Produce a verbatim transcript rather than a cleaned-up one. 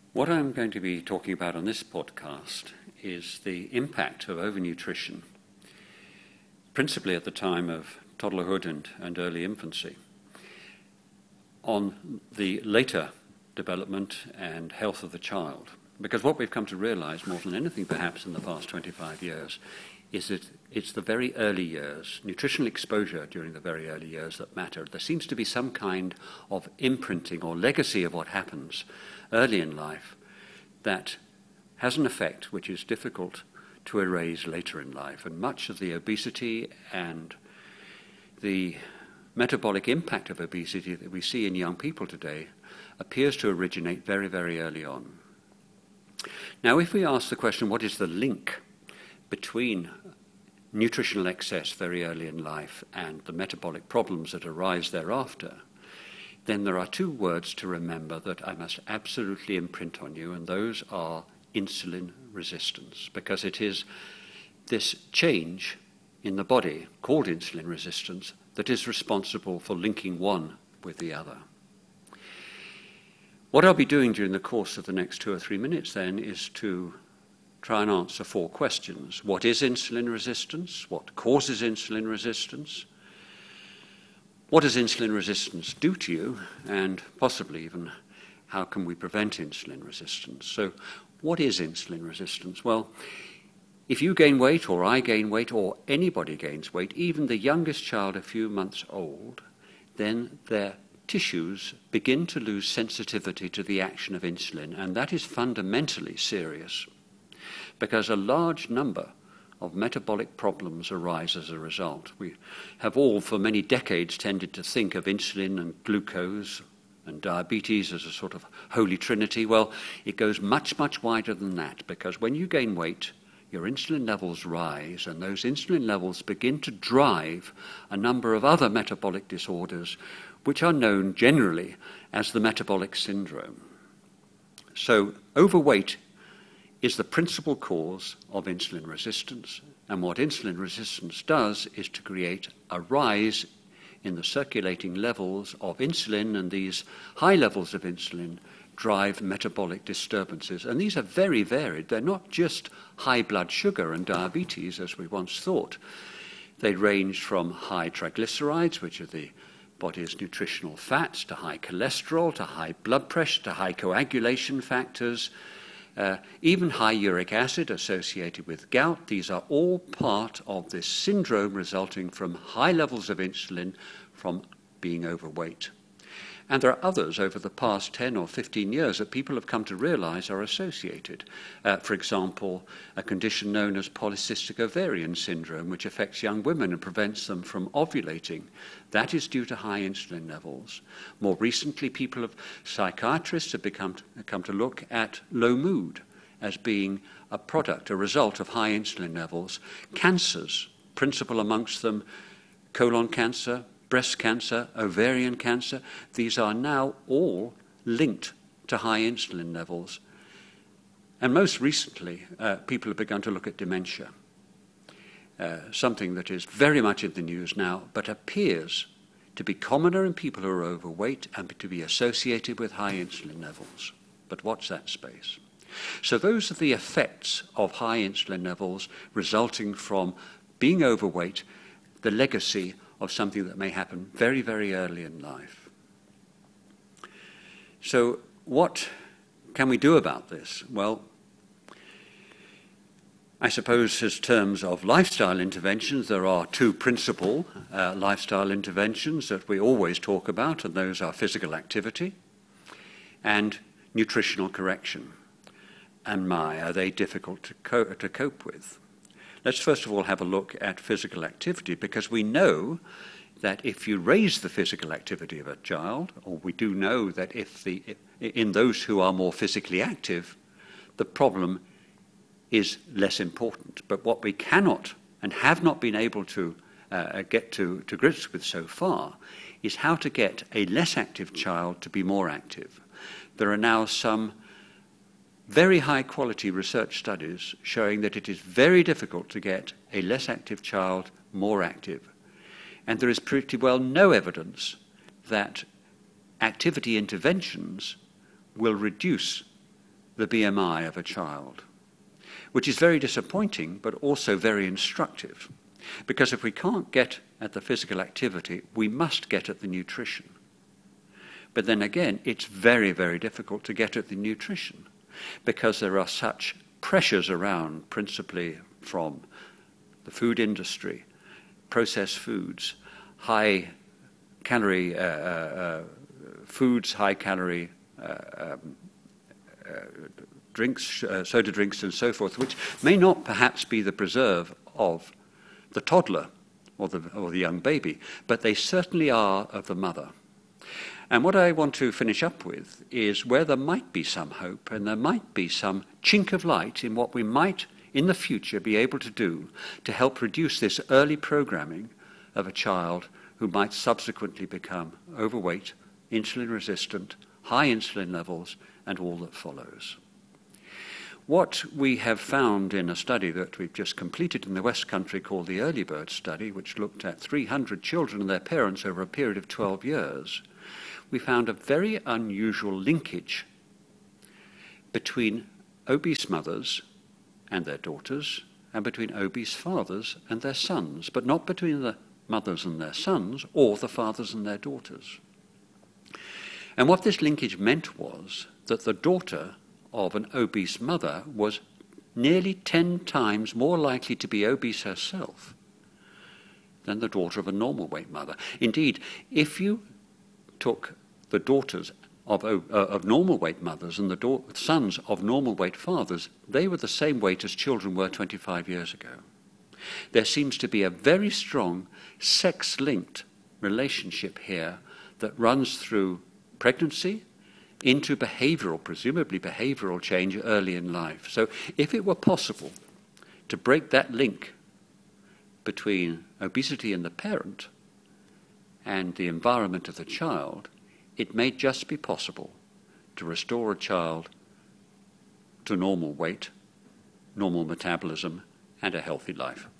What I'm going to be talking about on this podcast is the impact of overnutrition, principally at the time of toddlerhood and, and early infancy, on the later development and health of the child. Because what we've come to realize more than anything perhaps in the past twenty-five years is that it's the very early years, nutritional exposure during the very early years that matter. There seems to be some kind of imprinting or legacy of what happens early in life that has an effect which is difficult to erase later in life. And much of the obesity and the metabolic impact of obesity that we see in young people today appears to originate very, very early on. Now, if we ask the question, what is the link between nutritional excess very early in life and the metabolic problems that arise thereafter, then there are two words to remember that I must absolutely imprint on you, and those are insulin resistance, because it is this change in the body, called insulin resistance, that is responsible for linking one with the other. What I'll be doing during the course of the next two or three minutes then is to try and answer four questions. What is insulin resistance? What causes insulin resistance? What does insulin resistance do to you? And possibly even, how can we prevent insulin resistance? So what is insulin resistance? Well, if you gain weight, or I gain weight, or anybody gains weight, even the youngest child a few months old, then their tissues begin to lose sensitivity to the action of insulin, and that is fundamentally serious, because a large number of metabolic problems arise as a result. We have all, for many decades, tended to think of insulin and glucose and diabetes as a sort of holy trinity. Well, it goes much, much wider than that, because when you gain weight, your insulin levels rise, and those insulin levels begin to drive a number of other metabolic disorders, which are known generally as the metabolic syndrome. So overweight is the principal cause of insulin resistance, and what insulin resistance does is to create a rise in the circulating levels of insulin, and these high levels of insulin drive metabolic disturbances. And these are very varied. They're not just high blood sugar and diabetes, as we once thought. They range from high triglycerides, which are the body's nutritional fats, to high cholesterol, to high blood pressure, to high coagulation factors, uh, even high uric acid associated with gout. These are all part of this syndrome resulting from high levels of insulin from being overweight. And there are others over the past ten or fifteen years that people have come to realize are associated. Uh, for example, a condition known as polycystic ovarian syndrome, which affects young women and prevents them from ovulating. That is due to high insulin levels. More recently, people have, psychiatrists have become to, come to look at low mood as being a product, a result of high insulin levels. Cancers, principal amongst them, colon cancer, breast cancer, ovarian cancer, these are now all linked to high insulin levels. And most recently, uh, people have begun to look at dementia, uh, something that is very much in the news now, but appears to be commoner in people who are overweight and to be associated with high insulin levels. But watch that space. So those are the effects of high insulin levels resulting from being overweight, the legacy of something that may happen very, very early in life. So what can we do about this? Well, I suppose as terms of lifestyle interventions, there are two principal uh, lifestyle interventions that we always talk about, and those are physical activity and nutritional correction. And my, are they difficult to, co- to cope with? Let's first of all have a look at physical activity, because we know that if you raise the physical activity of a child, or we do know that if the in those who are more physically active, the problem is less important. But what we cannot and have not been able to uh, get to, to grips with so far is how to get a less active child to be more active. There are now some very high quality research studies showing that it is very difficult to get a less active child more active. And there is pretty well no evidence that activity interventions will reduce the B M I of a child, which is very disappointing but also very instructive. Because if we can't get at the physical activity, we must get at the nutrition. But then again, it's very, very difficult to get at the nutrition because there are such pressures around, principally from the food industry, processed foods, high calorie uh, uh, foods, high calorie uh, um, uh, drinks, uh, soda drinks and so forth, which may not perhaps be the preserve of the toddler or the, or the young baby, but they certainly are of the mother. And what I want to finish up with is where there might be some hope and there might be some chink of light in what we might in the future be able to do to help reduce this early programming of a child who might subsequently become overweight, insulin resistant, high insulin levels, and all that follows. What we have found in a study that we've just completed in the West Country called the Early Bird Study, which looked at three hundred children and their parents over a period of twelve years, we found a very unusual linkage between obese mothers and their daughters and between obese fathers and their sons, but not between the mothers and their sons or the fathers and their daughters. And what this linkage meant was that the daughter of an obese mother was nearly ten times more likely to be obese herself than the daughter of a normal weight mother. Indeed, if you took the daughters of, uh, of normal weight mothers and the da- sons of normal weight fathers, they were the same weight as children were twenty-five years ago. There seems to be a very strong sex-linked relationship here that runs through pregnancy into behavioral, presumably behavioral change early in life. So if it were possible to break that link between obesity in the parent and the environment of the child, it may just be possible to restore a child to normal weight, normal metabolism, and a healthy life.